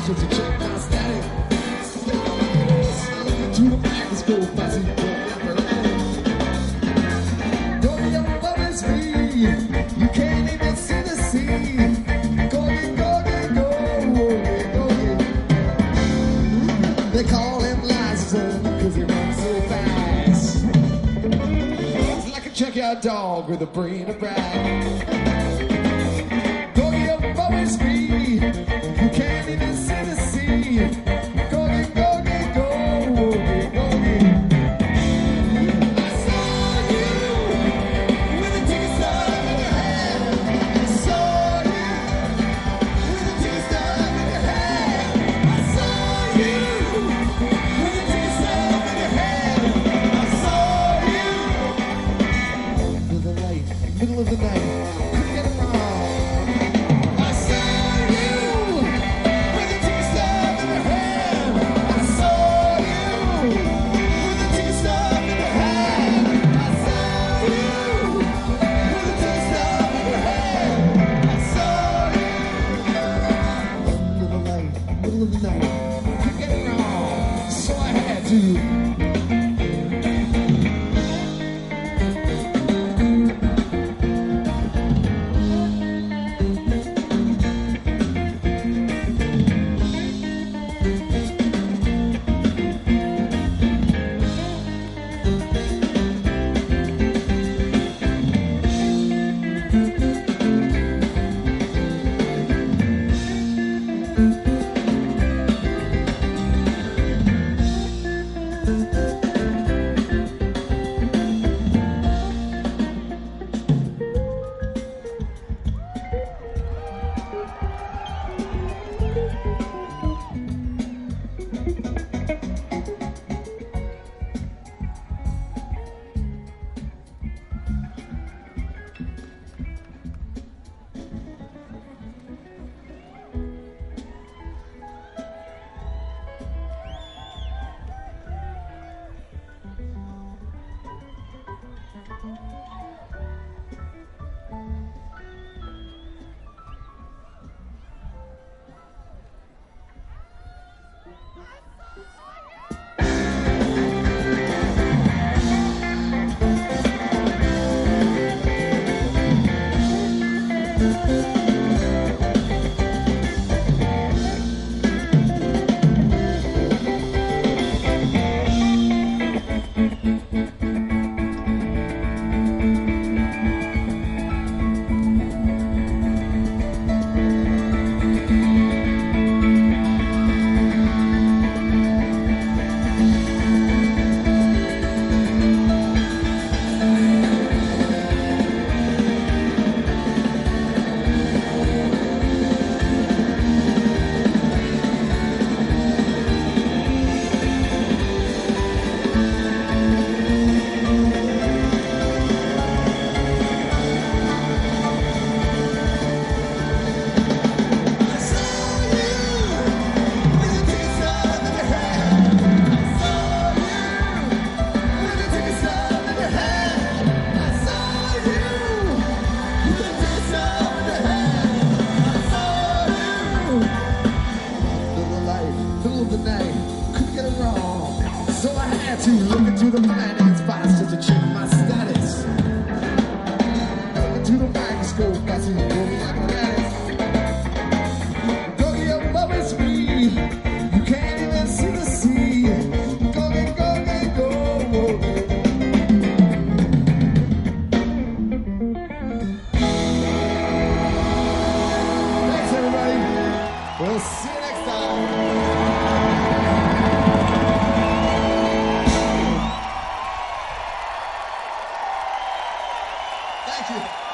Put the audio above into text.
just to check my status. Looking to the microscope, I see Go, your love is free. You can't even see the sea. Go, they call him Liza because he runs so fast. It's like a junkyard dog with a brain of brass. Go, your love is free. You can't even see the sea. Go. I saw you with a ticket stub in your hand. I saw you with a ticket stub in your hand. I saw you with a ticket stub in your hand. I saw you. Middle of the night, couldn't get it wrong. I saw you with a ticket stub in your hand. I saw you with a ticket stub in your hand. I saw you with a ticket stub in your hand. I saw you. Middle of the night, couldn't get it wrong, so I had to. To look into the finance box just to check my status. Look into the microscope, I see rolling apparatus. Go, your love is free. You can't even see the sea. Go. Thanks, everybody. We'll see you next time. Thank you.